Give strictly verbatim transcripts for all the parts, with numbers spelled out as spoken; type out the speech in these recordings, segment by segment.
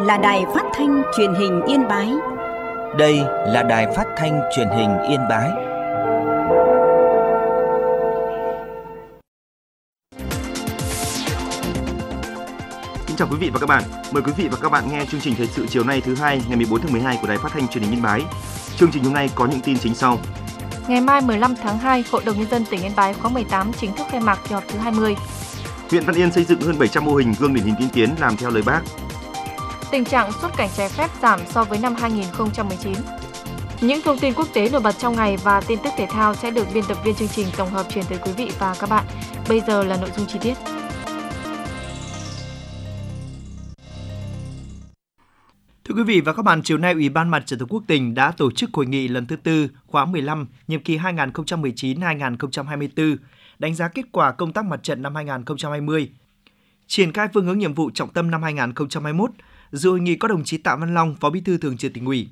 là Đài Phát thanh Truyền hình Yên Bái. Đây là Đài Phát thanh Truyền hình Yên Bái. Kính chào quý vị và các bạn. Mời quý vị và các bạn nghe chương trình thời sự chiều nay thứ hai ngày mười bốn tháng mười hai của Đài Phát thanh Truyền hình Yên Bái. Chương trình hôm nay có những tin chính sau. Ngày mai mười lăm tháng hai, Hội đồng Nhân dân tỉnh Yên Bái khóa mười tám chính thức khai mạc kỳ họp thứ hai mươi. Huyện Văn Yên xây dựng hơn bảy trăm mô hình gương điển hình tiên tiến làm theo lời Bác. Tình trạng xuất cảnh trái phép giảm so với năm hai nghìn không trăm mười chín. Những thông tin quốc tế nổi bật trong ngày và tin tức thể thao sẽ được biên tập viên chương trình tổng hợp truyền tới quý vị và các bạn. Bây giờ là nội dung chi tiết. Thưa quý vị và các bạn, chiều nay Ủy ban Mặt trận Tổ quốc tỉnh đã tổ chức hội nghị lần thứ tư khóa mười lăm, nhiệm kỳ hai nghìn không trăm mười chín đến hai nghìn không trăm hai mươi tư, đánh giá kết quả công tác mặt trận năm hai nghìn không trăm hai mươi, triển khai phương hướng nhiệm vụ trọng tâm năm hai nghìn không trăm hai mươi mốt. Dự hội nghị có đồng chí Tạ Văn Long, Phó Bí thư Thường trực Tỉnh ủy.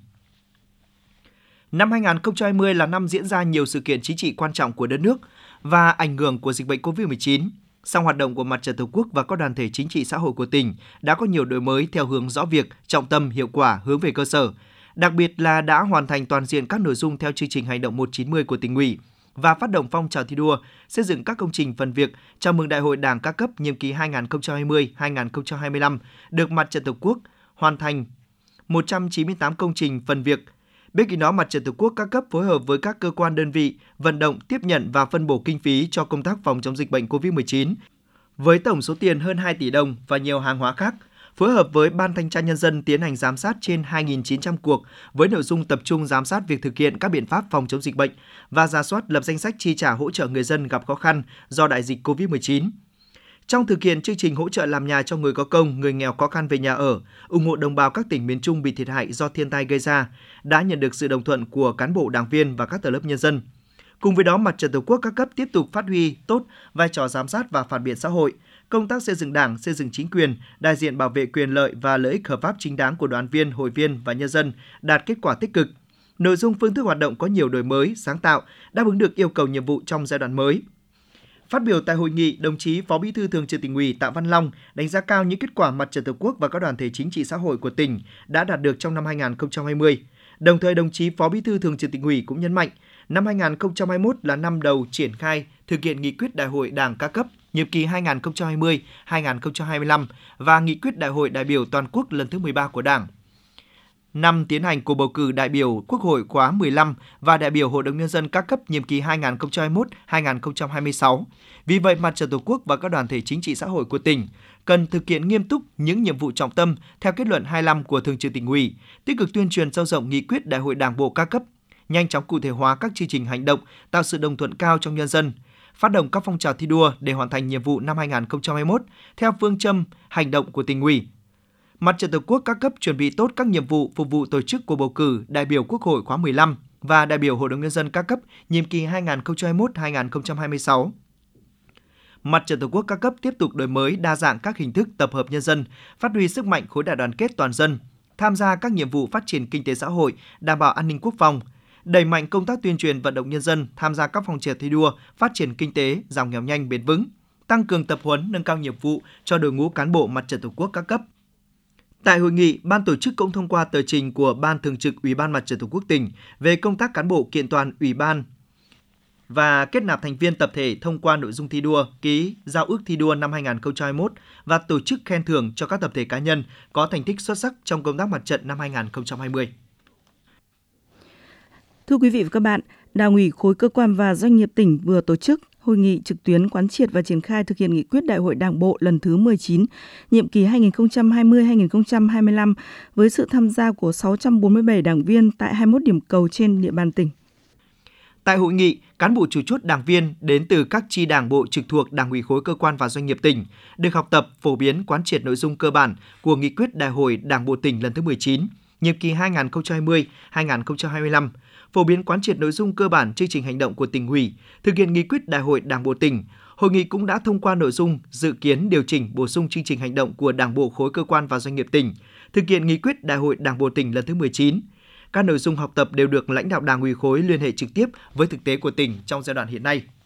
Năm hai nghìn không trăm hai mươi là năm diễn ra nhiều sự kiện chính trị quan trọng của đất nước và ảnh hưởng của dịch bệnh cô vít mười chín. Song hoạt động của Mặt trận Tổ quốc và các đoàn thể chính trị xã hội của tỉnh đã có nhiều đổi mới theo hướng rõ việc, trọng tâm, hiệu quả, hướng về cơ sở. Đặc biệt là đã hoàn thành toàn diện các nội dung theo chương trình hành động một chín mươi của Tỉnh ủy và phát động phong trào thi đua xây dựng các công trình phần việc chào mừng Đại hội Đảng các cấp nhiệm kỳ hai nghìn không trăm hai mươi đến hai nghìn không trăm hai mươi lăm được Mặt trận Tổ quốc hoàn thành một trăm chín mươi tám công trình phần việc. Bên cạnh đó, Mặt trận Tổ quốc các cấp phối hợp với các cơ quan đơn vị vận động, tiếp nhận và phân bổ kinh phí cho công tác phòng chống dịch bệnh cô vít mười chín với tổng số tiền hơn hai tỷ đồng và nhiều hàng hóa khác. Phối hợp với Ban Thanh tra Nhân dân tiến hành giám sát trên hai nghìn chín trăm cuộc với nội dung tập trung giám sát việc thực hiện các biện pháp phòng chống dịch bệnh và rà soát lập danh sách chi trả hỗ trợ người dân gặp khó khăn do đại dịch cô vít mười chín. Trong thực hiện chương trình hỗ trợ làm nhà cho người có công, người nghèo khó khăn về nhà ở, ủng hộ đồng bào các tỉnh miền Trung bị thiệt hại do thiên tai gây ra, đã nhận được sự đồng thuận của cán bộ, đảng viên và các tầng lớp nhân dân. Cùng với đó, Mặt trận Tổ quốc các cấp tiếp tục phát huy tốt vai trò giám sát và phản biện xã hội, công tác xây dựng Đảng, xây dựng chính quyền, đại diện bảo vệ quyền lợi và lợi ích hợp pháp chính đáng của đoàn viên, hội viên và nhân dân đạt kết quả tích cực. Nội dung, phương thức hoạt động có nhiều đổi mới, sáng tạo, đáp ứng được yêu cầu nhiệm vụ trong giai đoạn mới. Phát biểu tại hội nghị, đồng chí Phó Bí thư Thường trực Tỉnh ủy Tạ Văn Long đánh giá cao những kết quả Mặt trận Tổ quốc và các đoàn thể chính trị xã hội của tỉnh đã đạt được trong năm hai nghìn không trăm hai mươi. Đồng thời, đồng chí Phó Bí thư Thường trực Tỉnh ủy cũng nhấn mạnh, năm hai nghìn không trăm hai mươi mốt là năm đầu triển khai thực hiện nghị quyết Đại hội Đảng các cấp nhiệm kỳ hai nghìn không trăm hai mươi đến hai nghìn không trăm hai mươi lăm và nghị quyết Đại hội đại biểu toàn quốc lần thứ mười ba của Đảng. Năm tiến hành cuộc bầu cử đại biểu Quốc hội khóa mười lăm và đại biểu Hội đồng Nhân dân các cấp nhiệm kỳ hai nghìn không trăm hai mươi mốt đến hai nghìn không trăm hai mươi sáu. Vì vậy, Mặt trận Tổ quốc và các đoàn thể chính trị xã hội của tỉnh cần thực hiện nghiêm túc những nhiệm vụ trọng tâm theo kết luận hai mươi lăm của Thường trực Tỉnh ủy, tích cực tuyên truyền sâu rộng nghị quyết Đại hội Đảng bộ các cấp, nhanh chóng cụ thể hóa các chương trình hành động, tạo sự đồng thuận cao trong nhân dân, phát động các phong trào thi đua để hoàn thành nhiệm vụ năm hai nghìn không trăm hai mươi mốt theo phương châm hành động của Tỉnh ủy. Mặt trận Tổ quốc các cấp chuẩn bị tốt các nhiệm vụ phục vụ tổ chức cuộc bầu cử đại biểu Quốc hội khóa mười lăm và đại biểu Hội đồng Nhân dân các cấp nhiệm kỳ hai nghìn không trăm hai mươi mốt đến hai nghìn không trăm hai mươi sáu. Mặt trận Tổ quốc các cấp tiếp tục đổi mới đa dạng các hình thức tập hợp nhân dân, phát huy sức mạnh khối đại đoàn kết toàn dân, tham gia các nhiệm vụ phát triển kinh tế xã hội, đảm bảo an ninh quốc phòng, đẩy mạnh công tác tuyên truyền vận động nhân dân tham gia các phong trào thi đua, phát triển kinh tế, giảm nghèo nhanh bền vững, tăng cường tập huấn nâng cao nghiệp vụ cho đội ngũ cán bộ Mặt trận Tổ quốc các cấp. Tại hội nghị, ban tổ chức cũng thông qua tờ trình của Ban Thường trực Ủy ban Mặt trận Tổ quốc tỉnh về công tác cán bộ kiện toàn Ủy ban và kết nạp thành viên tập thể thông qua nội dung thi đua, ký giao ước thi đua năm hai nghìn không trăm hai mươi mốt và tổ chức khen thưởng cho các tập thể cá nhân có thành tích xuất sắc trong công tác mặt trận năm hai nghìn không trăm hai mươi. Thưa quý vị và các bạn, Đảng ủy khối cơ quan và doanh nghiệp tỉnh vừa tổ chức hội nghị trực tuyến quán triệt và triển khai thực hiện nghị quyết Đại hội Đảng bộ lần thứ mười chín, nhiệm kỳ hai nghìn không trăm hai mươi đến hai nghìn không trăm hai mươi lăm với sự tham gia của sáu trăm bốn mươi bảy đảng viên tại hai mươi mốt điểm cầu trên địa bàn tỉnh. Tại hội nghị, cán bộ chủ chốt đảng viên đến từ các chi đảng bộ trực thuộc Đảng ủy khối cơ quan và doanh nghiệp tỉnh được học tập, phổ biến quán triệt nội dung cơ bản của nghị quyết Đại hội Đảng bộ tỉnh lần thứ mười chín, nhiệm kỳ hai nghìn không trăm hai mươi đến hai nghìn không trăm hai mươi lăm, phổ biến quán triệt nội dung cơ bản chương trình hành động của Tỉnh ủy, thực hiện nghị quyết Đại hội Đảng bộ tỉnh. Hội nghị cũng đã thông qua nội dung dự kiến điều chỉnh bổ sung chương trình hành động của Đảng bộ khối cơ quan và doanh nghiệp tỉnh, thực hiện nghị quyết Đại hội Đảng bộ tỉnh lần thứ mười chín. Các nội dung học tập đều được lãnh đạo Đảng ủy khối liên hệ trực tiếp với thực tế của tỉnh trong giai đoạn hiện nay.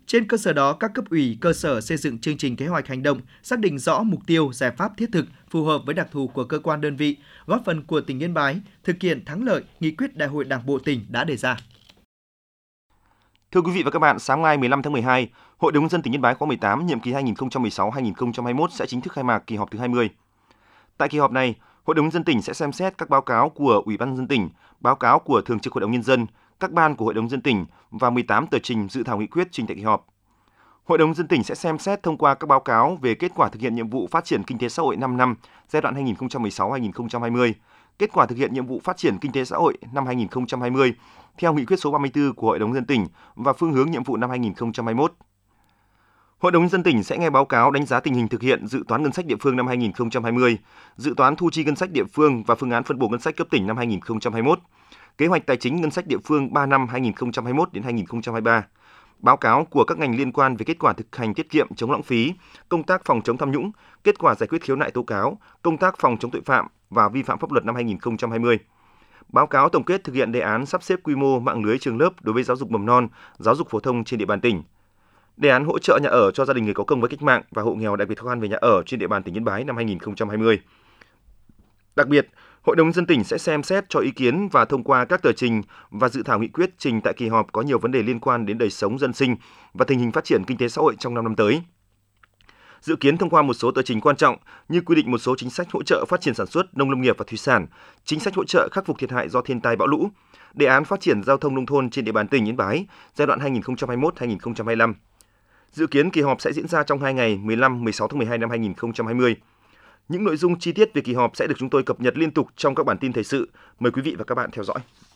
Trên cơ sở đó, các cấp ủy, cơ sở xây dựng chương trình kế hoạch hành động, xác định rõ mục tiêu, giải pháp thiết thực, phù hợp với đặc thù của cơ quan đơn vị, góp phần của tỉnh Yên Bái thực hiện thắng lợi nghị quyết Đại hội Đảng bộ tỉnh đã đề ra. Thưa quý vị và các bạn, sáng nay mười lăm tháng mười hai, Hội đồng nhân dân tỉnh Yên Bái khóa mười tám, nhiệm kỳ hai nghìn không trăm mười sáu đến hai nghìn không trăm hai mươi mốt sẽ chính thức khai mạc kỳ họp thứ hai mươi. Tại kỳ họp này, Hội đồng nhân dân tỉnh sẽ xem xét các báo cáo của Ủy ban nhân dân tỉnh, báo cáo của Thường trực Hội đồng nhân dân, các ban của Hội đồng nhân dân tỉnh và mười tám tờ trình dự thảo nghị quyết trình tại kỳ họp. Hội đồng nhân dân tỉnh sẽ xem xét thông qua các báo cáo về kết quả thực hiện nhiệm vụ phát triển kinh tế xã hội năm năm giai đoạn hai nghìn không trăm mười sáu đến hai nghìn không trăm hai mươi, kết quả thực hiện nhiệm vụ phát triển kinh tế xã hội năm hai nghìn không trăm hai mươi theo nghị quyết số ba mươi tư của Hội đồng nhân dân tỉnh và phương hướng nhiệm vụ năm hai nghìn không trăm hai mươi mốt. Hội đồng nhân dân tỉnh sẽ nghe báo cáo đánh giá tình hình thực hiện dự toán ngân sách địa phương năm hai nghìn không trăm hai mươi, dự toán thu chi ngân sách địa phương và phương án phân bổ ngân sách cấp tỉnh năm hai nghìn không trăm hai mươi mốt, kế hoạch tài chính ngân sách địa phương ba năm hai nghìn không trăm hai mươi mốt đến hai nghìn không trăm hai mươi ba, báo cáo của các ngành liên quan về kết quả thực hành tiết kiệm chống lãng phí, công tác phòng chống tham nhũng, kết quả giải quyết khiếu nại tố cáo, công tác phòng chống tội phạm và vi phạm pháp luật năm hai nghìn không trăm hai mươi. Báo cáo tổng kết thực hiện đề án sắp xếp quy mô mạng lưới trường lớp đối với giáo dục mầm non, giáo dục phổ thông trên địa bàn tỉnh. Đề án hỗ trợ nhà ở cho gia đình người có công với cách mạng và hộ nghèo đặc biệt khó khăn về nhà ở trên địa bàn tỉnh Yên Bái năm hai nghìn không trăm hai mươi. Đặc biệt, Hội đồng nhân dân tỉnh sẽ xem xét cho ý kiến và thông qua các tờ trình và dự thảo nghị quyết trình tại kỳ họp có nhiều vấn đề liên quan đến đời sống dân sinh và tình hình phát triển kinh tế xã hội trong năm năm tới. Dự kiến thông qua một số tờ trình quan trọng như quy định một số chính sách hỗ trợ phát triển sản xuất, nông lâm nghiệp và thủy sản, chính sách hỗ trợ khắc phục thiệt hại do thiên tai bão lũ, đề án phát triển giao thông nông thôn trên địa bàn tỉnh Yên Bái giai đoạn hai nghìn không trăm hai mươi mốt đến hai nghìn không trăm hai mươi lăm. Dự kiến kỳ họp sẽ diễn ra trong hai ngày mười lăm đến mười sáu tháng mười hai năm hai nghìn không trăm hai mươi. Những nội dung chi tiết về kỳ họp sẽ được chúng tôi cập nhật liên tục trong các bản tin thời sự. Mời quý vị và các bạn theo dõi.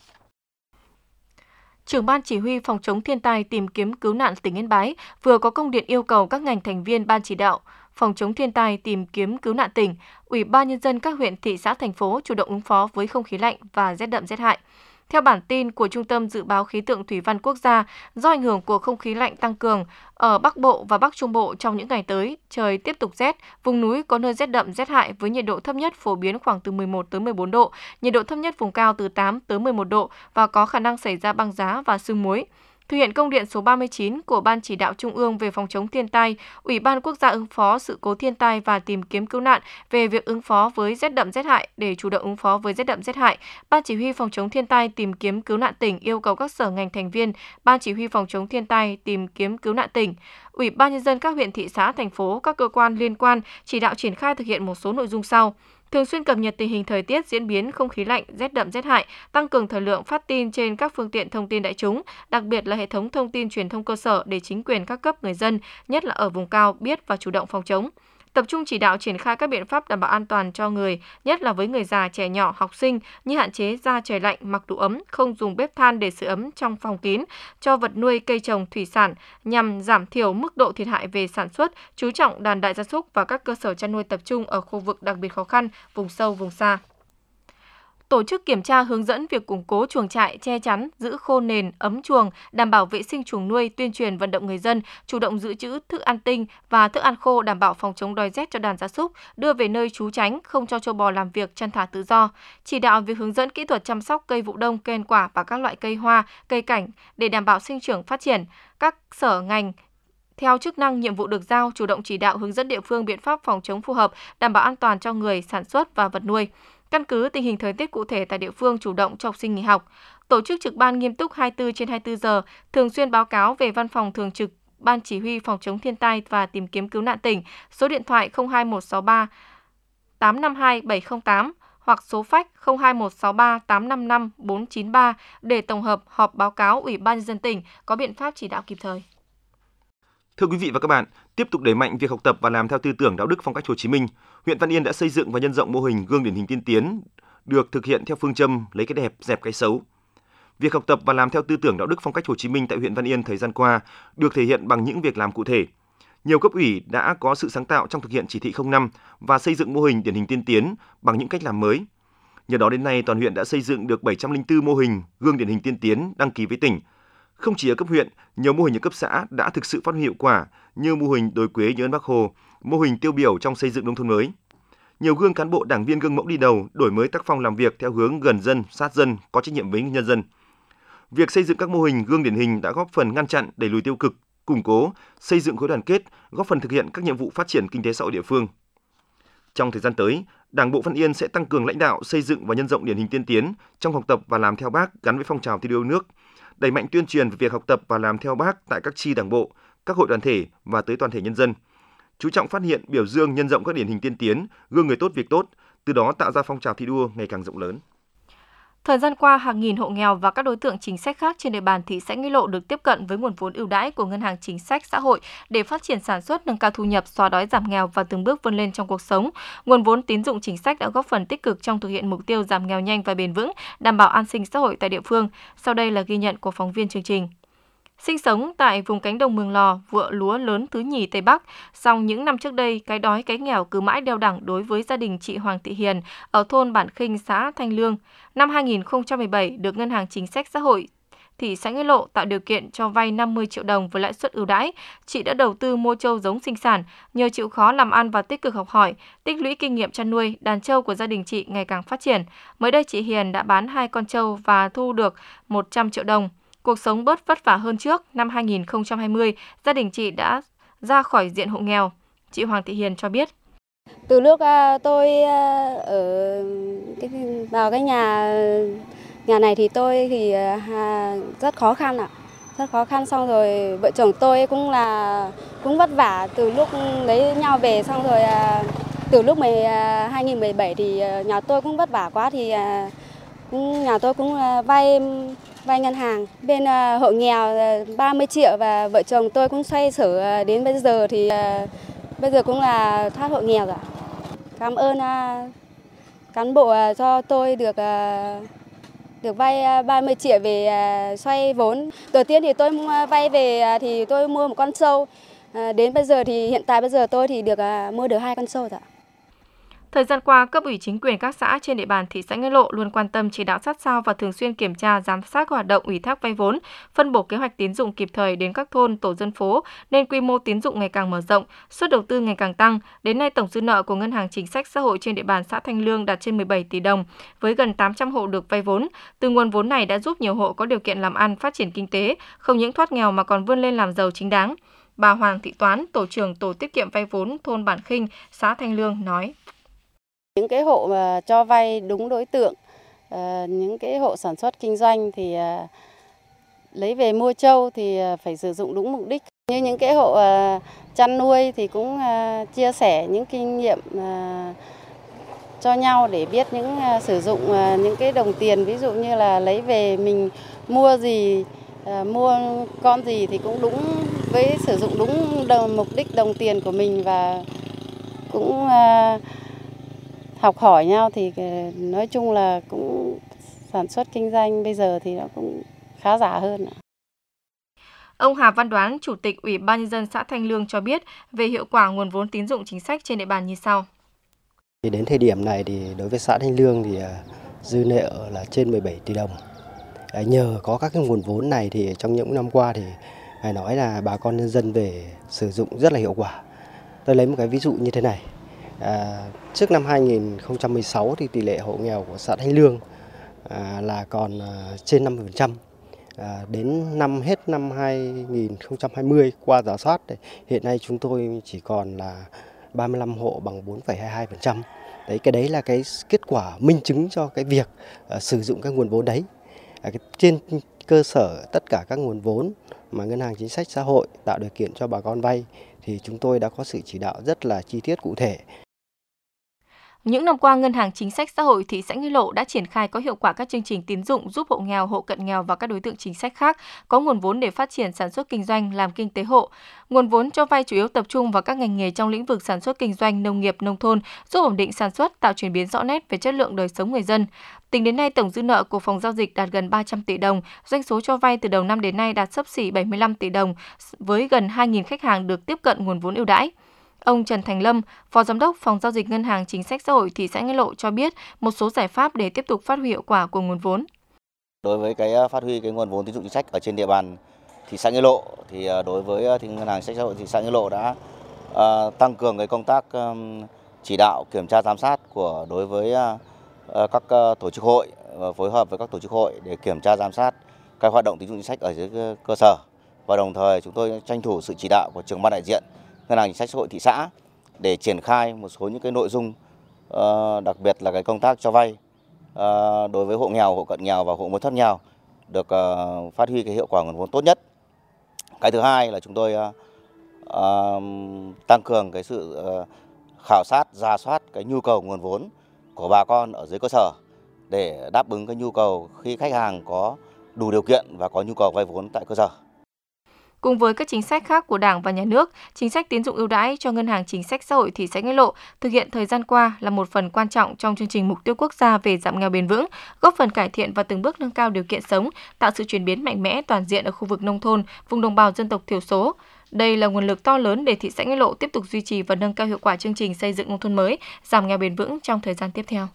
Trưởng Ban Chỉ huy Phòng chống thiên tai tìm kiếm cứu nạn tỉnh Yên Bái vừa có công điện yêu cầu các ngành thành viên Ban chỉ đạo Phòng chống thiên tai tìm kiếm cứu nạn tỉnh, Ủy ban nhân dân các huyện, thị xã, thành phố chủ động ứng phó với không khí lạnh và rét đậm rét hại. Theo bản tin của Trung tâm Dự báo Khí tượng Thủy văn Quốc gia, do ảnh hưởng của không khí lạnh tăng cường, ở Bắc Bộ và Bắc Trung Bộ trong những ngày tới, trời tiếp tục rét, vùng núi có nơi rét đậm rét hại với nhiệt độ thấp nhất phổ biến khoảng từ mười một tới mười bốn độ, nhiệt độ thấp nhất vùng cao từ tám tới mười một độ và có khả năng xảy ra băng giá và sương muối. Thực hiện công điện số ba mươi chín của Ban Chỉ đạo Trung ương về phòng chống thiên tai, Ủy ban Quốc gia ứng phó sự cố thiên tai và tìm kiếm cứu nạn về việc ứng phó với rét đậm rét hại. Để chủ động ứng phó với rét đậm rét hại, Ban Chỉ huy Phòng chống thiên tai tìm kiếm cứu nạn tỉnh yêu cầu các sở ngành thành viên, Ban Chỉ huy Phòng chống thiên tai tìm kiếm cứu nạn tỉnh, Ủy ban nhân dân các huyện, thị xã, thành phố, các cơ quan liên quan chỉ đạo triển khai thực hiện một số nội dung sau: thường xuyên cập nhật tình hình thời tiết, diễn biến không khí lạnh, rét đậm rét hại, tăng cường thời lượng phát tin trên các phương tiện thông tin đại chúng, đặc biệt là hệ thống thông tin truyền thông cơ sở để chính quyền các cấp, người dân, nhất là ở vùng cao biết và chủ động phòng chống. Tập trung chỉ đạo triển khai các biện pháp đảm bảo an toàn cho người, nhất là với người già, trẻ nhỏ, học sinh như hạn chế ra trời lạnh, mặc đủ ấm, không dùng bếp than để sưởi ấm trong phòng kín, cho vật nuôi, cây trồng, thủy sản nhằm giảm thiểu mức độ thiệt hại về sản xuất, chú trọng đàn đại gia súc và các cơ sở chăn nuôi tập trung ở khu vực đặc biệt khó khăn, vùng sâu, vùng xa. Tổ chức kiểm tra hướng dẫn việc củng cố chuồng trại, che chắn, giữ khô nền, ấm chuồng, đảm bảo vệ sinh chuồng nuôi, tuyên truyền vận động người dân chủ động giữ trữ thức ăn tinh và thức ăn khô đảm bảo phòng chống đói rét cho đàn gia súc, đưa về nơi trú tránh, không cho trâu bò làm việc chăn thả tự do. Chỉ đạo việc hướng dẫn kỹ thuật chăm sóc cây vụ đông, cây ăn quả và các loại cây hoa, cây cảnh để đảm bảo sinh trưởng phát triển. Các sở ngành theo chức năng nhiệm vụ được giao chủ động chỉ đạo hướng dẫn địa phương biện pháp phòng chống phù hợp, đảm bảo an toàn cho người sản xuất và vật nuôi. Căn cứ tình hình thời tiết cụ thể tại địa phương chủ động cho học sinh nghỉ học. Tổ chức trực ban nghiêm túc hai mươi tư trên hai mươi tư giờ, thường xuyên báo cáo về Văn phòng Thường trực Ban Chỉ huy Phòng chống thiên tai và tìm kiếm cứu nạn tỉnh, số điện thoại không hai một sáu ba tám năm hai bảy không tám hoặc số phách không hai một sáu ba tám năm năm bốn chín ba để tổng hợp họp báo cáo Ủy ban nhân dân tỉnh có biện pháp chỉ đạo kịp thời. Thưa quý vị và các bạn, tiếp tục đẩy mạnh việc học tập và làm theo tư tưởng đạo đức phong cách Hồ Chí Minh, huyện Văn Yên đã xây dựng và nhân rộng mô hình gương điển hình tiên tiến được thực hiện theo phương châm lấy cái đẹp dẹp cái xấu. Việc học tập và làm theo tư tưởng đạo đức phong cách Hồ Chí Minh tại huyện Văn Yên thời gian qua được thể hiện bằng những việc làm cụ thể. Nhiều cấp ủy đã có sự sáng tạo trong thực hiện chỉ thị không năm và xây dựng mô hình điển hình tiên tiến bằng những cách làm mới. Nhờ đó đến nay toàn huyện đã xây dựng được bảy trăm lẻ bốn mô hình gương điển hình tiên tiến đăng ký với tỉnh. Không chỉ ở cấp huyện, nhiều mô hình ở cấp xã đã thực sự phát huy hiệu quả như mô hình đồi quế nhớ ơn Bác Hồ, mô hình tiêu biểu trong xây dựng nông thôn mới. Nhiều gương cán bộ đảng viên gương mẫu đi đầu, đổi mới tác phong làm việc theo hướng gần dân, sát dân, có trách nhiệm với nhân dân. Việc xây dựng các mô hình gương điển hình đã góp phần ngăn chặn, đẩy lùi tiêu cực, củng cố, xây dựng khối đoàn kết, góp phần thực hiện các nhiệm vụ phát triển kinh tế xã hội địa phương. Trong thời gian tới, Đảng bộ Văn Yên sẽ tăng cường lãnh đạo, xây dựng và nhân rộng điển hình tiên tiến trong học tập và làm theo Bác gắn với phong trào thi đua yêu nước, đẩy mạnh tuyên truyền về việc học tập và làm theo Bác tại các chi đảng bộ, các hội đoàn thể và tới toàn thể nhân dân. Chú trọng phát hiện, biểu dương, nhân rộng các điển hình tiên tiến, gương người tốt việc tốt, từ đó tạo ra phong trào thi đua ngày càng rộng lớn. Thời gian qua, hàng nghìn hộ nghèo và các đối tượng chính sách khác trên địa bàn thị xã Nghĩa Lộ được tiếp cận với nguồn vốn ưu đãi của Ngân hàng Chính sách Xã hội để phát triển sản xuất, nâng cao thu nhập, xóa đói giảm nghèo và từng bước vươn lên trong cuộc sống. Nguồn vốn tín dụng chính sách đã góp phần tích cực trong thực hiện mục tiêu giảm nghèo nhanh và bền vững, đảm bảo an sinh xã hội tại địa phương. Sau đây là ghi nhận của phóng viên chương trình. Sinh sống tại vùng cánh đồng Mường Lò, vựa lúa lớn thứ nhì Tây Bắc, song những năm trước đây, cái đói cái nghèo cứ mãi đeo đẳng đối với gia đình chị Hoàng Thị Hiền ở thôn Bản Khinh, xã Thanh Lương. Năm hai nghìn không trăm mười bảy, được Ngân hàng Chính sách Xã hội thị xã Nghĩa Lộ tạo điều kiện cho vay năm mươi triệu đồng với lãi suất ưu đãi. Chị đã đầu tư mua trâu giống sinh sản, nhờ chịu khó làm ăn và tích cực học hỏi, tích lũy kinh nghiệm chăn nuôi, đàn trâu của gia đình chị ngày càng phát triển. Mới đây chị Hiền đã bán hai con trâu và thu được một trăm triệu đồng. Cuộc sống bớt vất vả hơn trước, năm hai nghìn không trăm hai mươi, gia đình chị đã ra khỏi diện hộ nghèo. Chị Hoàng Thị Hiền cho biết. Từ lúc tôi ở cái, vào cái nhà nhà này thì tôi thì rất khó khăn ạ. Rất khó khăn, xong rồi vợ chồng tôi cũng là cũng vất vả từ lúc lấy nhau về, xong rồi từ lúc hai nghìn không trăm mười bảy thì nhà tôi cũng vất vả quá thì nhà tôi cũng vay vay ngân hàng bên uh, hộ nghèo uh, ba mươi triệu và vợ chồng tôi cũng xoay sở uh, đến bây giờ thì uh, bây giờ cũng là thoát hộ nghèo rồi. Cảm ơn uh, cán bộ uh, cho tôi được uh, được vay uh, ba mươi triệu về uh, xoay vốn. Đầu tiên thì tôi uh, vay về uh, thì tôi mua một con trâu. Uh, đến bây giờ thì hiện tại bây giờ tôi thì được uh, mua được hai con trâu rồi. Thời gian qua, cấp ủy chính quyền các xã trên địa bàn thị xã Nghĩa Lộ luôn quan tâm chỉ đạo sát sao và thường xuyên kiểm tra, giám sát các hoạt động ủy thác vay vốn, phân bổ kế hoạch tín dụng kịp thời đến các thôn, tổ dân phố, nên quy mô tín dụng ngày càng mở rộng, suất đầu tư ngày càng tăng. Đến nay, tổng dư nợ của Ngân hàng Chính sách Xã hội trên địa bàn xã Thanh Lương đạt trên mười bảy tỷ đồng, với gần tám trăm hộ được vay vốn. Từ nguồn vốn này đã giúp nhiều hộ có điều kiện làm ăn, phát triển kinh tế, không những thoát nghèo mà còn vươn lên làm giàu chính đáng. Bà Hoàng Thị Toán, tổ trưởng tổ tiết kiệm vay vốn thôn Bản Khinh, xã Thanh Lương nói. Những cái hộ mà cho vay đúng đối tượng, những cái hộ sản xuất kinh doanh thì lấy về mua trâu thì phải sử dụng đúng mục đích. Như những cái hộ chăn nuôi thì cũng chia sẻ những kinh nghiệm cho nhau để biết những sử dụng những cái đồng tiền, ví dụ như là lấy về mình mua gì, mua con gì thì cũng đúng với sử dụng đúng đồng, mục đích đồng tiền của mình, và cũng học hỏi nhau thì nói chung là cũng sản xuất kinh doanh bây giờ thì nó cũng khá giả hơn. Ông Hà Văn Đoán, Chủ tịch Ủy ban Nhân dân xã Thanh Lương cho biết về hiệu quả nguồn vốn tín dụng chính sách trên địa bàn như sau. Thì đến thời điểm này thì đối với xã Thanh Lương thì dư nợ là trên mười bảy tỷ đồng. Nhờ có các cái nguồn vốn này thì trong những năm qua thì phải nói là bà con nhân dân về sử dụng rất là hiệu quả. Tôi lấy một cái ví dụ như thế này. À, trước năm hai nghìn không trăm mười sáu thì tỷ lệ hộ nghèo của xã Thanh Lương à, là còn à, trên năm mươi phần trăm. À, đến năm hết năm hai nghìn không trăm hai mươi qua rà soát thì hiện nay chúng tôi chỉ còn là ba mươi lăm hộ bằng bốn phẩy hai mươi hai phần trăm. Đấy, cái đấy là cái kết quả minh chứng cho cái việc à, sử dụng các nguồn vốn đấy. À, cái, trên cơ sở tất cả các nguồn vốn mà Ngân hàng Chính sách Xã hội tạo điều kiện cho bà con vay thì chúng tôi đã có sự chỉ đạo rất là chi tiết cụ thể. Những năm qua, Ngân hàng Chính sách Xã hội thị xã Nghĩa Lộ đã triển khai có hiệu quả các chương trình tín dụng giúp hộ nghèo, hộ cận nghèo và các đối tượng chính sách khác có nguồn vốn để phát triển sản xuất kinh doanh, làm kinh tế hộ. Nguồn vốn cho vay chủ yếu tập trung vào các ngành nghề trong lĩnh vực sản xuất kinh doanh, nông nghiệp, nông thôn, giúp ổn định sản xuất, tạo chuyển biến rõ nét về chất lượng đời sống người dân. Tính đến nay, tổng dư nợ của phòng giao dịch đạt gần ba trăm tỷ đồng, doanh số cho vay từ đầu năm đến nay đạt xấp xỉ bảy mươi lăm tỷ đồng, với gần hai nghìn khách hàng được tiếp cận nguồn vốn ưu đãi. Ông Trần Thành Lâm, Phó Giám đốc Phòng Giao dịch Ngân hàng Chính sách Xã hội thị xã Nghĩa Lộ cho biết một số giải pháp để tiếp tục phát huy hiệu quả của nguồn vốn. Đối với cái phát huy cái nguồn vốn tín dụng chính sách ở trên địa bàn thị xã Nghĩa Lộ thì đối với thì Ngân hàng Chính sách Xã hội thị xã Nghĩa Lộ đã uh, tăng cường cái công tác um, chỉ đạo, kiểm tra, giám sát của đối với uh, các uh, tổ chức hội, uh, phối hợp với các tổ chức hội để kiểm tra, giám sát các hoạt động tín dụng chính sách ở dưới cơ sở và đồng thời chúng tôi tranh thủ sự chỉ đạo của trưởng ban đại diện Ngân hàng Chính sách Xã hội thị xã để triển khai một số những cái nội dung, uh, đặc biệt là cái công tác cho vay uh, đối với hộ nghèo, hộ cận nghèo và hộ mới thoát nghèo được uh, phát huy cái hiệu quả nguồn vốn tốt nhất. Cái thứ hai là chúng tôi uh, uh, tăng cường cái sự uh, khảo sát, rà soát cái nhu cầu nguồn vốn của bà con ở dưới cơ sở để đáp ứng cái nhu cầu khi khách hàng có đủ điều kiện và có nhu cầu vay vốn tại cơ sở. Cùng với các chính sách khác của Đảng và Nhà nước, chính sách tín dụng ưu đãi cho Ngân hàng Chính sách Xã hội thị xã Nghĩa Lộ thực hiện thời gian qua là một phần quan trọng trong chương trình mục tiêu quốc gia về giảm nghèo bền vững, góp phần cải thiện và từng bước nâng cao điều kiện sống, tạo sự chuyển biến mạnh mẽ toàn diện ở khu vực nông thôn, vùng đồng bào dân tộc thiểu số. Đây là nguồn lực to lớn để thị xã Nghĩa Lộ tiếp tục duy trì và nâng cao hiệu quả chương trình xây dựng nông thôn mới, giảm nghèo bền vững trong thời gian tiếp theo.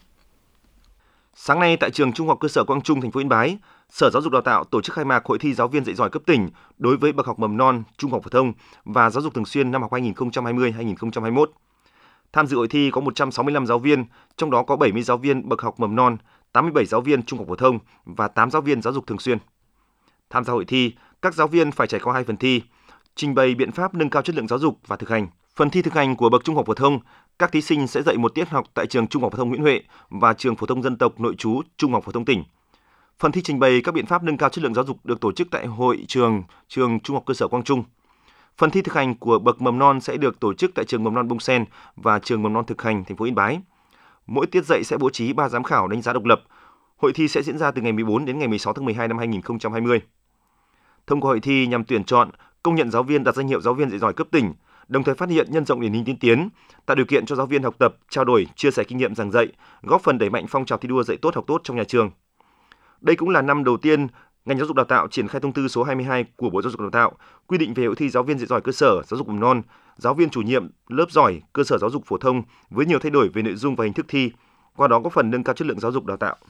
Sáng nay tại trường Trung học cơ sở Quang Trung, thành phố Yên Bái, Sở Giáo dục Đào tạo tổ chức khai mạc hội thi giáo viên dạy giỏi cấp tỉnh đối với bậc học mầm non, trung học phổ thông và giáo dục thường xuyên năm học hai nghìn không trăm hai mươi hai nghìn không trăm hai mươi mốt. Tham dự hội thi có một trăm sáu mươi lăm giáo viên, trong đó có bảy mươi giáo viên bậc học mầm non, tám mươi bảy giáo viên trung học phổ thông và tám giáo viên giáo dục thường xuyên. Tham gia hội thi, các giáo viên phải trải qua hai phần thi, trình bày biện pháp nâng cao chất lượng giáo dục và thực hành. Phần thi thực hành của bậc trung học phổ thông, các thí sinh sẽ dạy một tiết học tại trường Trung học phổ thông Nguyễn Huệ và trường phổ thông dân tộc nội trú Trung học phổ thông tỉnh. Phần thi trình bày các biện pháp nâng cao chất lượng giáo dục được tổ chức tại hội trường trường Trung học cơ sở Quang Trung. Phần thi thực hành của bậc mầm non sẽ được tổ chức tại trường mầm non Bông Sen và trường mầm non thực hành thành phố Yên Bái. Mỗi tiết dạy sẽ bố trí ba giám khảo đánh giá độc lập. Hội thi sẽ diễn ra từ ngày mười bốn đến ngày mười sáu tháng mười hai năm hai nghìn không trăm hai mươi. Thông qua hội thi nhằm tuyển chọn, công nhận giáo viên đạt danh hiệu giáo viên dạy giỏi cấp tỉnh, đồng thời phát hiện nhân rộng điển hình tiên tiến, tạo điều kiện cho giáo viên học tập, trao đổi, chia sẻ kinh nghiệm giảng dạy, góp phần đẩy mạnh phong trào thi đua dạy tốt học tốt trong nhà trường. Đây cũng là năm đầu tiên ngành giáo dục đào tạo triển khai thông tư số hai mươi hai của Bộ Giáo dục Đào tạo quy định về hội thi giáo viên dạy giỏi cơ sở, giáo dục mầm non, giáo viên chủ nhiệm lớp giỏi cơ sở giáo dục phổ thông với nhiều thay đổi về nội dung và hình thức thi, qua đó góp phần nâng cao chất lượng giáo dục đào tạo.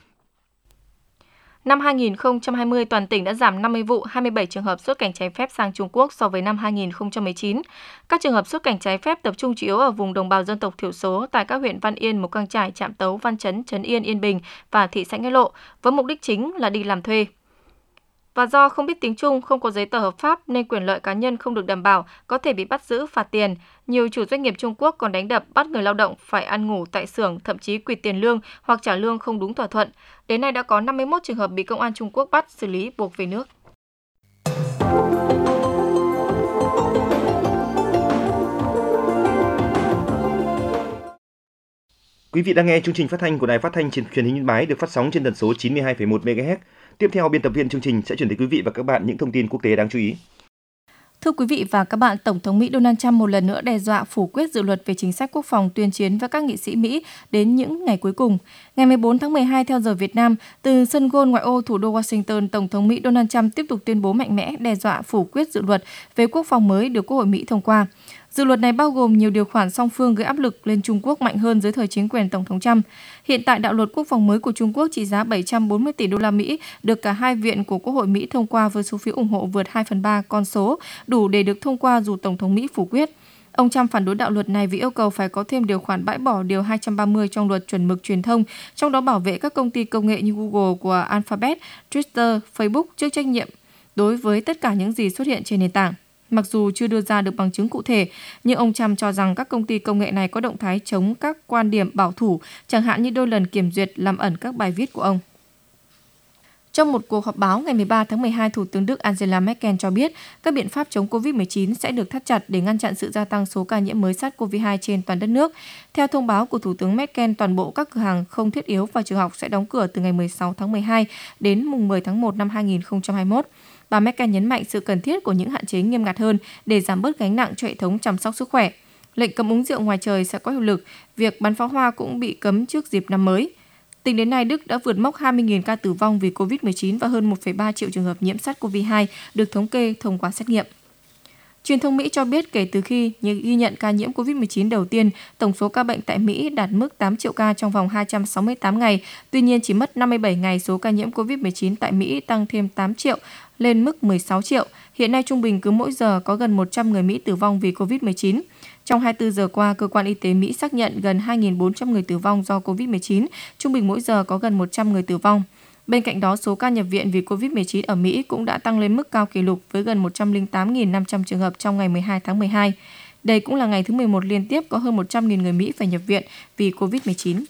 Năm hai nghìn không trăm hai mươi, toàn tỉnh đã giảm năm mươi vụ, hai mươi bảy trường hợp xuất cảnh trái phép sang Trung Quốc so với năm hai nghìn không trăm mười chín. Các trường hợp xuất cảnh trái phép tập trung chủ yếu ở vùng đồng bào dân tộc thiểu số tại các huyện Văn Yên, Mù Cang Chải, Trạm Tấu, Văn Chấn, Trấn Yên, Yên Bình và thị xã Nghĩa Lộ, với mục đích chính là đi làm thuê. Và do không biết tiếng Trung, không có giấy tờ hợp pháp nên quyền lợi cá nhân không được đảm bảo, có thể bị bắt giữ, phạt tiền. Nhiều chủ doanh nghiệp Trung Quốc còn đánh đập, bắt người lao động phải ăn ngủ tại xưởng, thậm chí quỵt tiền lương hoặc trả lương không đúng thỏa thuận. Đến nay đã có năm mươi mốt trường hợp bị công an Trung Quốc bắt, xử lý, buộc về nước. Quý vị đang nghe chương trình phát thanh của Đài Phát thanh Truyền hình Yên Bái được phát sóng trên tần số chín mươi hai phẩy một mê ga héc. Tiếp theo, biên tập viên chương trình sẽ chuyển tới quý vị và các bạn những thông tin quốc tế đáng chú ý. Thưa quý vị và các bạn, Tổng thống Mỹ Donald Trump một lần nữa đe dọa phủ quyết dự luật về chính sách quốc phòng tuyên chiến với các nghị sĩ Mỹ đến những ngày cuối cùng. Ngày mười bốn tháng mười hai theo giờ Việt Nam, từ sân golf ngoại ô thủ đô Washington, Tổng thống Mỹ Donald Trump tiếp tục tuyên bố mạnh mẽ đe dọa phủ quyết dự luật về quốc phòng mới được Quốc hội Mỹ thông qua. Dự luật này bao gồm nhiều điều khoản song phương gây áp lực lên Trung Quốc mạnh hơn dưới thời chính quyền Tổng thống Trump. Hiện tại, đạo luật quốc phòng mới của Trung Quốc trị giá bảy trăm bốn mươi tỷ đô la Mỹ được cả hai viện của Quốc hội Mỹ thông qua với số phiếu ủng hộ vượt hai phần ba con số, đủ để được thông qua dù Tổng thống Mỹ phủ quyết. Ông Trump phản đối đạo luật này vì yêu cầu phải có thêm điều khoản bãi bỏ điều hai trăm ba mươi trong luật chuẩn mực truyền thông, trong đó bảo vệ các công ty công nghệ như Google của Alphabet, Twitter, Facebook trước trách nhiệm đối với tất cả những gì xuất hiện trên nền tảng. Mặc dù chưa đưa ra được bằng chứng cụ thể, nhưng ông Trump cho rằng các công ty công nghệ này có động thái chống các quan điểm bảo thủ, chẳng hạn như đôi lần kiểm duyệt làm ẩn các bài viết của ông. Trong một cuộc họp báo ngày mười ba tháng mười hai, Thủ tướng Đức Angela Merkel cho biết các biện pháp chống covid mười chín sẽ được thắt chặt để ngăn chặn sự gia tăng số ca nhiễm mới SARS-xê o vê hai trên toàn đất nước. Theo thông báo của Thủ tướng Merkel, toàn bộ các cửa hàng không thiết yếu và trường học sẽ đóng cửa từ ngày mười sáu tháng mười hai đến mùng mười tháng một năm hai nghìn không trăm hai mươi mốt. Bà Merkel nhấn mạnh sự cần thiết của những hạn chế nghiêm ngặt hơn để giảm bớt gánh nặng cho hệ thống chăm sóc sức khỏe. Lệnh cấm uống rượu ngoài trời sẽ có hiệu lực, việc bắn pháo hoa cũng bị cấm trước dịp năm mới. Tính đến nay, Đức đã vượt mốc hai mươi nghìn ca tử vong vì covid mười chín và hơn một phẩy ba triệu trường hợp nhiễm SARS-xê o vê hai được thống kê thông qua xét nghiệm. Truyền thông Mỹ cho biết kể từ khi ghi nhận ca nhiễm covid mười chín đầu tiên, tổng số ca bệnh tại Mỹ đạt mức tám triệu ca trong vòng hai trăm sáu mươi tám ngày. Tuy nhiên, chỉ mất năm mươi bảy ngày số ca nhiễm covid mười chín tại Mỹ tăng thêm tám triệu lên mức mười sáu triệu. Hiện nay, trung bình cứ mỗi giờ có gần một trăm người Mỹ tử vong vì covid mười chín. Trong hai mươi tư giờ qua, cơ quan y tế Mỹ xác nhận gần hai nghìn bốn trăm người tử vong do covid mười chín, trung bình mỗi giờ có gần một trăm người tử vong. Bên cạnh đó, số ca nhập viện vì cô vít mười chín ở Mỹ cũng đã tăng lên mức cao kỷ lục với gần một trăm lẻ tám nghìn năm trăm trường hợp trong ngày mười hai tháng mười hai. Đây cũng là ngày thứ mười một liên tiếp có hơn một trăm nghìn người Mỹ phải nhập viện vì cô vít mười chín.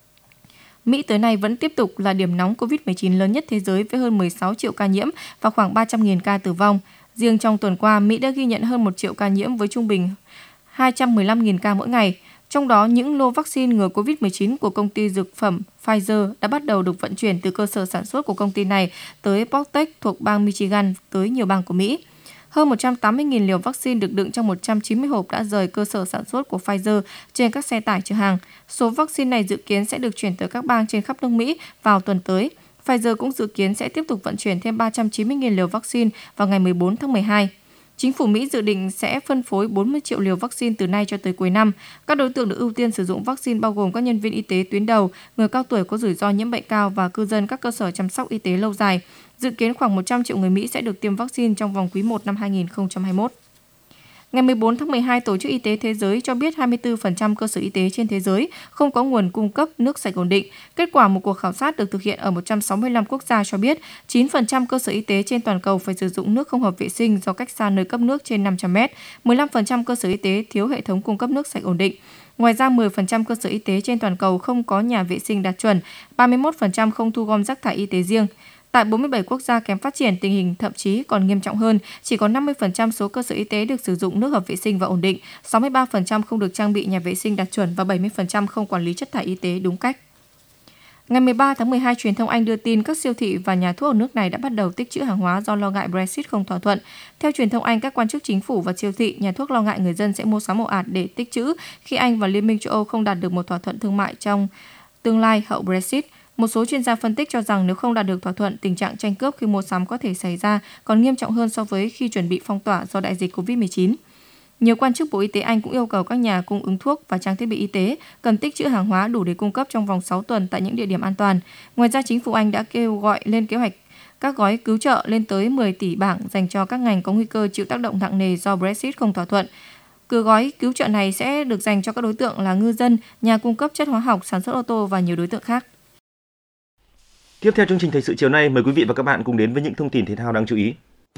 Mỹ tới nay vẫn tiếp tục là điểm nóng cô vít mười chín lớn nhất thế giới với hơn mười sáu triệu ca nhiễm và khoảng ba trăm nghìn ca tử vong. Riêng trong tuần qua, Mỹ đã ghi nhận hơn một triệu ca nhiễm với trung bình hai trăm mười lăm nghìn ca mỗi ngày. Trong đó, những lô vaccine ngừa cô vít mười chín của công ty dược phẩm Pfizer đã bắt đầu được vận chuyển từ cơ sở sản xuất của công ty này tới Portec thuộc bang Michigan tới nhiều bang của Mỹ. Hơn một trăm tám mươi nghìn liều vaccine được đựng trong một trăm chín mươi hộp đã rời cơ sở sản xuất của Pfizer trên các xe tải chở hàng. Số vaccine này dự kiến sẽ được chuyển tới các bang trên khắp nước Mỹ vào tuần tới. Pfizer cũng dự kiến sẽ tiếp tục vận chuyển thêm ba trăm chín mươi nghìn liều vaccine vào ngày mười bốn tháng mười hai. Chính phủ Mỹ dự định sẽ phân phối bốn mươi triệu liều vaccine từ nay cho tới cuối năm. Các đối tượng được ưu tiên sử dụng vaccine bao gồm các nhân viên y tế tuyến đầu, người cao tuổi có rủi ro nhiễm bệnh cao và cư dân các cơ sở chăm sóc y tế lâu dài. Dự kiến khoảng một trăm triệu người Mỹ sẽ được tiêm vaccine trong vòng quý một năm hai nghìn không trăm hai mươi mốt. Ngày mười bốn tháng mười hai, Tổ chức Y tế Thế giới cho biết hai mươi tư phần trăm cơ sở y tế trên thế giới không có nguồn cung cấp nước sạch ổn định. Kết quả một cuộc khảo sát được thực hiện ở một trăm sáu mươi lăm quốc gia cho biết chín phần trăm cơ sở y tế trên toàn cầu phải sử dụng nước không hợp vệ sinh do cách xa nơi cấp nước trên năm trăm mét, mười lăm phần trăm cơ sở y tế thiếu hệ thống cung cấp nước sạch ổn định. Ngoài ra, mười phần trăm cơ sở y tế trên toàn cầu không có nhà vệ sinh đạt chuẩn, ba mươi mốt phần trăm không thu gom rác thải y tế riêng. Tại bốn mươi bảy quốc gia kém phát triển, tình hình thậm chí còn nghiêm trọng hơn, chỉ có năm mươi phần trăm số cơ sở y tế được sử dụng nước hợp vệ sinh và ổn định, sáu mươi ba phần trăm không được trang bị nhà vệ sinh đạt chuẩn và bảy mươi phần trăm không quản lý chất thải y tế đúng cách. Ngày mười ba tháng mười hai, truyền thông Anh đưa tin các siêu thị và nhà thuốc ở nước này đã bắt đầu tích trữ hàng hóa do lo ngại Brexit không thỏa thuận. Theo truyền thông Anh, các quan chức chính phủ và siêu thị, nhà thuốc lo ngại người dân sẽ mua sắm ồ ạt để tích trữ khi Anh và Liên minh châu Âu không đạt được một thỏa thuận thương mại trong tương lai hậu Brexit. Một số chuyên gia phân tích cho rằng nếu không đạt được thỏa thuận, tình trạng tranh cướp khi mua sắm có thể xảy ra còn nghiêm trọng hơn so với khi chuẩn bị phong tỏa do đại dịch cô vít mười chín. Nhiều quan chức Bộ Y tế Anh cũng yêu cầu các nhà cung ứng thuốc và trang thiết bị y tế cần tích trữ hàng hóa đủ để cung cấp trong vòng sáu tuần tại những địa điểm an toàn. Ngoài ra, chính phủ Anh đã kêu gọi lên kế hoạch các gói cứu trợ lên tới mười tỷ bảng dành cho các ngành có nguy cơ chịu tác động nặng nề do Brexit không thỏa thuận. Cứ gói cứu trợ này sẽ được dành cho các đối tượng là ngư dân, nhà cung cấp chất hóa học, sản xuất ô tô và nhiều đối tượng khác. Tiếp theo chương trình thời sự chiều nay, mời quý vị và các bạn cùng đến với những thông tin thể thao đáng chú ý.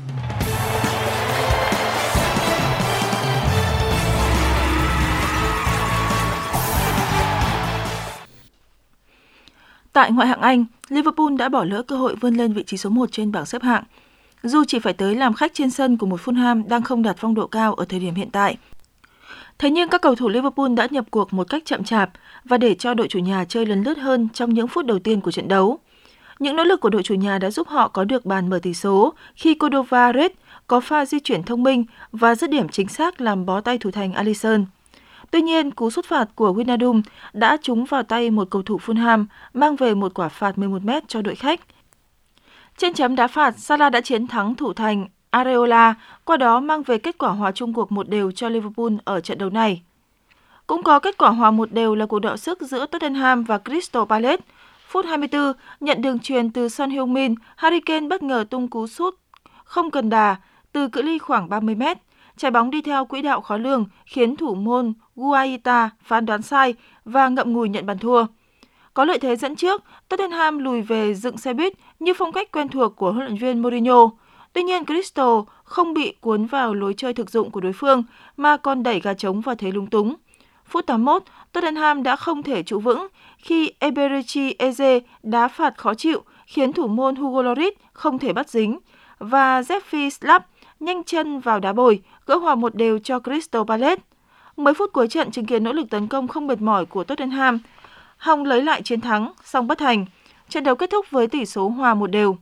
Tại ngoại hạng Anh, Liverpool đã bỏ lỡ cơ hội vươn lên vị trí số một trên bảng xếp hạng, dù chỉ phải tới làm khách trên sân của một Fulham đang không đạt phong độ cao ở thời điểm hiện tại. Thế nhưng các cầu thủ Liverpool đã nhập cuộc một cách chậm chạp và để cho đội chủ nhà chơi lấn lướt hơn trong những phút đầu tiên của trận đấu. Những nỗ lực của đội chủ nhà đã giúp họ có được bàn mở tỷ số khi Cordova Reid có pha di chuyển thông minh và dứt điểm chính xác làm bó tay thủ thành Alisson. Tuy nhiên, cú sút phạt của Wijnaldum đã trúng vào tay một cầu thủ Fulham, mang về một quả phạt mười một mét cho đội khách. Trên chấm đá phạt, Salah đã chiến thắng thủ thành Areola, qua đó mang về kết quả hòa chung cuộc một đều cho Liverpool ở trận đấu này. Cũng có kết quả hòa một đều là cuộc đọ sức giữa Tottenham và Crystal Palace. Phút hai mươi tư, nhận đường chuyền từ Son Heung-min, Harry Kane bất ngờ tung cú sút không cần đà từ cự ly khoảng ba mươi mét. Trái bóng đi theo quỹ đạo khó lường khiến thủ môn Guaita phán đoán sai và ngậm ngùi nhận bàn thua. Có lợi thế dẫn trước, Tottenham lùi về dựng xe buýt như phong cách quen thuộc của huấn luyện viên Mourinho. Tuy nhiên, Crystal không bị cuốn vào lối chơi thực dụng của đối phương mà còn đẩy gà trống vào thế lúng túng. Phút tám mươi mốt, Tottenham đã không thể trụ vững khi Eberechi Eze đá phạt khó chịu khiến thủ môn Hugo Lloris không thể bắt dính và Jeffrey Slapp nhanh chân vào đá bồi, gỡ hòa một đều cho Crystal Palace. Mấy phút cuối trận chứng kiến nỗ lực tấn công không mệt mỏi của Tottenham, hòng lấy lại chiến thắng, song bất thành. Trận đấu kết thúc với tỷ số hòa một đều.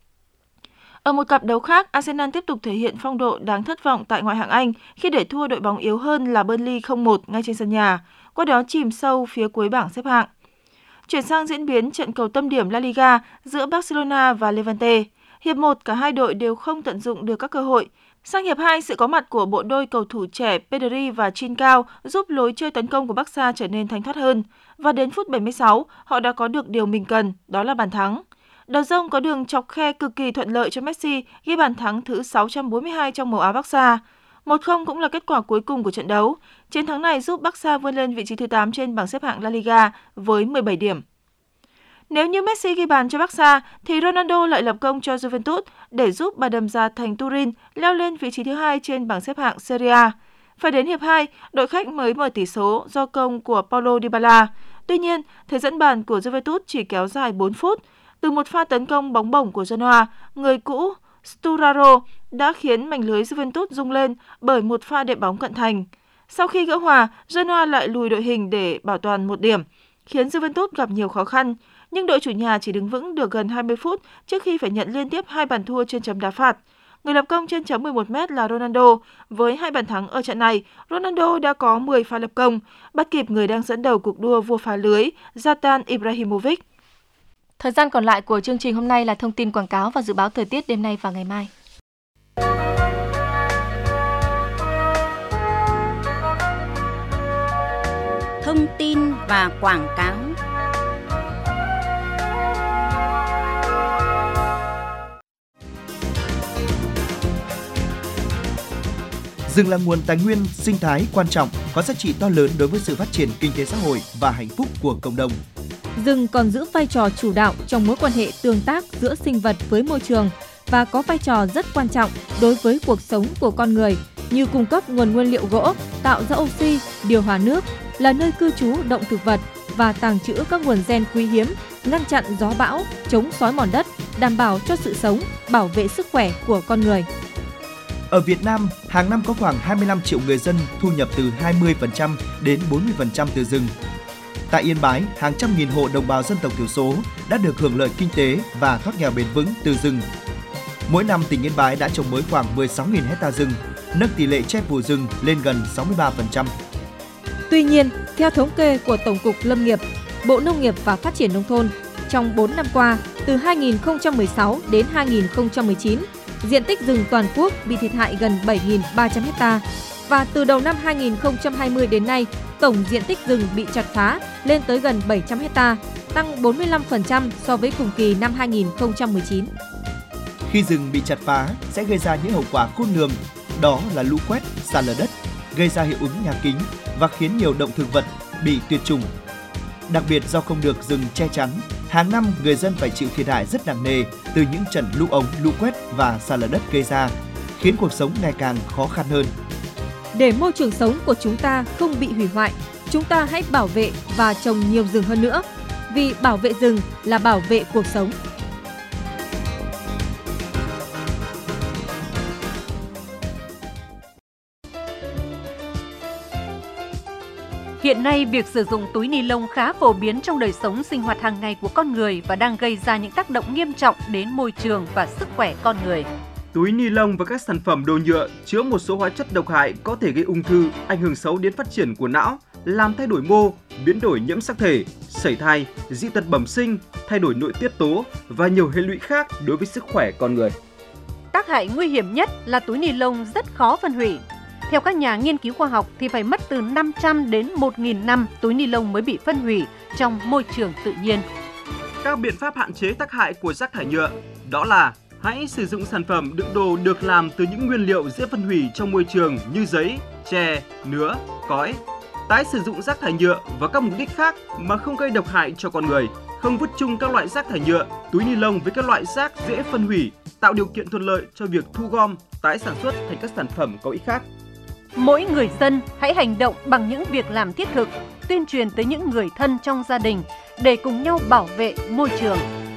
Ở một cặp đấu khác, Arsenal tiếp tục thể hiện phong độ đáng thất vọng tại ngoại hạng Anh khi để thua đội bóng yếu hơn là Burnley không một ngay trên sân nhà, qua đó chìm sâu phía cuối bảng xếp hạng. Chuyển sang diễn biến trận cầu tâm điểm La Liga giữa Barcelona và Levante. Hiệp một, cả hai đội đều không tận dụng được các cơ hội. Sang hiệp hai, sự có mặt của bộ đôi cầu thủ trẻ Pedri và Trincao giúp lối chơi tấn công của Barca trở nên thanh thoát hơn. Và đến phút bảy mươi sáu, họ đã có được điều mình cần, đó là bàn thắng. De Jong có đường chọc khe cực kỳ thuận lợi cho Messi ghi bàn thắng thứ sáu trăm bốn mươi hai trong màu áo Barca. một không cũng là kết quả cuối cùng của trận đấu. Chiến thắng này giúp Barca vươn lên vị trí thứ tám trên bảng xếp hạng La Liga với mười bảy điểm. Nếu như Messi ghi bàn cho Barca, thì Ronaldo lại lập công cho Juventus để giúp bà đầm già thành Turin leo lên vị trí thứ hai trên bảng xếp hạng Serie A. Phải đến hiệp hai, đội khách mới mở tỷ số do công của Paulo Dybala. Tuy nhiên, thời dẫn bàn của Juventus chỉ kéo dài bốn phút. Từ một pha tấn công bóng bổng của Genoa, người cũ Sturaro đã khiến mảnh lưới Juventus rung lên bởi một pha đệm bóng cận thành. Sau khi gỡ hòa, Genoa lại lùi đội hình để bảo toàn một điểm, khiến Juventus gặp nhiều khó khăn. Nhưng đội chủ nhà chỉ đứng vững được gần hai mươi phút trước khi phải nhận liên tiếp hai bàn thua trên chấm đá phạt. Người lập công trên chấm mười một mét là Ronaldo. Với hai bàn thắng ở trận này, Ronaldo đã có mười pha lập công, bắt kịp người đang dẫn đầu cuộc đua vua phá lưới, Zlatan Ibrahimovic. Thời gian còn lại của chương trình hôm nay là thông tin quảng cáo và dự báo thời tiết đêm nay và ngày mai. Thông tin và quảng cáo. Rừng là nguồn tài nguyên sinh thái quan trọng, có giá trị to lớn đối với sự phát triển kinh tế xã hội và hạnh phúc của cộng đồng. Rừng còn giữ vai trò chủ đạo trong mối quan hệ tương tác giữa sinh vật với môi trường và có vai trò rất quan trọng đối với cuộc sống của con người, như cung cấp nguồn nguyên liệu gỗ, tạo ra oxy, điều hòa nước, là nơi cư trú động thực vật và tàng trữ các nguồn gen quý hiếm, ngăn chặn gió bão, chống xói mòn đất, đảm bảo cho sự sống, bảo vệ sức khỏe của con người. Ở Việt Nam, hàng năm có khoảng hai mươi lăm triệu người dân thu nhập từ hai mươi phần trăm đến bốn mươi phần trăm từ rừng. Tại Yên Bái, hàng trăm nghìn hộ đồng bào dân tộc thiểu số đã được hưởng lợi kinh tế và thoát nghèo bền vững từ rừng. Mỗi năm, tỉnh Yên Bái đã trồng mới khoảng mười sáu nghìn hecta rừng, nâng tỷ lệ che phủ rừng lên gần sáu mươi ba phần trăm. Tuy nhiên, theo thống kê của Tổng cục Lâm nghiệp, Bộ Nông nghiệp và Phát triển Nông thôn, trong bốn năm qua, từ hai nghìn không trăm mười sáu đến hai nghìn không trăm mười chín, diện tích rừng toàn quốc bị thiệt hại gần bảy nghìn ba trăm ha. Và từ đầu năm hai nghìn không trăm hai mươi đến nay, tổng diện tích rừng bị chặt phá lên tới gần bảy trăm ha, tăng bốn mươi lăm phần trăm so với cùng kỳ năm hai nghìn không trăm mười chín. Khi rừng bị chặt phá sẽ gây ra những hậu quả khôn lường, đó là lũ quét, sạt lở đất, gây ra hiệu ứng nhà kính và khiến nhiều động thực vật bị tuyệt chủng. Đặc biệt do không được rừng che chắn, hàng năm người dân phải chịu thiệt hại rất nặng nề từ những trận lũ ống, lũ quét và sạt lở đất gây ra, khiến cuộc sống ngày càng khó khăn hơn. Để môi trường sống của chúng ta không bị hủy hoại, chúng ta hãy bảo vệ và trồng nhiều rừng hơn nữa, vì bảo vệ rừng là bảo vệ cuộc sống. Hiện nay, việc sử dụng túi ni lông khá phổ biến trong đời sống sinh hoạt hàng ngày của con người và đang gây ra những tác động nghiêm trọng đến môi trường và sức khỏe con người. Túi ni lông và các sản phẩm đồ nhựa chứa một số hóa chất độc hại có thể gây ung thư, ảnh hưởng xấu đến phát triển của não, làm thay đổi mô, biến đổi nhiễm sắc thể, sẩy thai, dị tật bẩm sinh, thay đổi nội tiết tố và nhiều hệ lụy khác đối với sức khỏe con người. Tác hại nguy hiểm nhất là túi ni lông rất khó phân hủy. Theo các nhà nghiên cứu khoa học thì phải mất từ năm trăm đến một nghìn năm túi ni lông mới bị phân hủy trong môi trường tự nhiên. Các biện pháp hạn chế tác hại của rác thải nhựa đó là hãy sử dụng sản phẩm đựng đồ được làm từ những nguyên liệu dễ phân hủy trong môi trường như giấy, tre, nứa, cói. Tái sử dụng rác thải nhựa vào các mục đích khác mà không gây độc hại cho con người. Không vứt chung các loại rác thải nhựa, túi ni lông với các loại rác dễ phân hủy, tạo điều kiện thuận lợi cho việc thu gom, tái sản xuất thành các sản phẩm có ích khác. Mỗi người dân hãy hành động bằng những việc làm thiết thực, tuyên truyền tới những người thân trong gia đình để cùng nhau bảo vệ môi trường.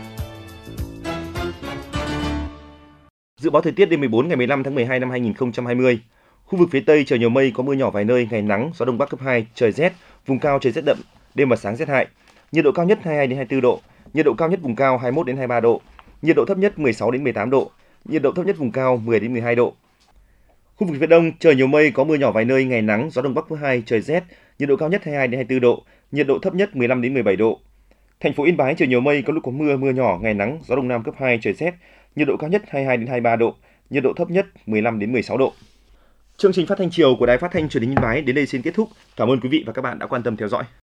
Dự báo thời tiết đêm mười bốn ngày mười lăm tháng mười hai năm hai nghìn không trăm hai mươi. Khu vực phía Tây trời nhiều mây, có mưa nhỏ vài nơi, ngày nắng, gió đông bắc cấp hai, trời rét, vùng cao trời rét đậm, đêm và sáng rét hại. Nhiệt độ cao nhất hai mươi hai đến hai mươi tư độ, nhiệt độ cao nhất vùng cao hai mươi mốt đến hai mươi ba độ, nhiệt độ thấp nhất mười sáu đến mười tám độ, nhiệt độ thấp nhất vùng cao mười đến mười hai độ. Khu vực phía Đông trời nhiều mây, có mưa nhỏ vài nơi, ngày nắng, gió đông bắc cấp hai, trời rét, nhiệt độ cao nhất hai mươi hai đến hai mươi tư độ, nhiệt độ thấp nhất mười lăm đến mười bảy độ. Thành phố Yên Bái trời nhiều mây, có lúc có mưa, mưa nhỏ, ngày nắng, gió đông nam cấp hai, trời rét, nhiệt độ cao nhất hai mươi hai đến hai mươi ba độ, nhiệt độ thấp nhất mười lăm đến mười sáu độ. Chương trình phát thanh chiều của Đài Phát thanh Truyền hình Yên Bái đến đây xin kết thúc. Cảm ơn quý vị và các bạn đã quan tâm theo dõi.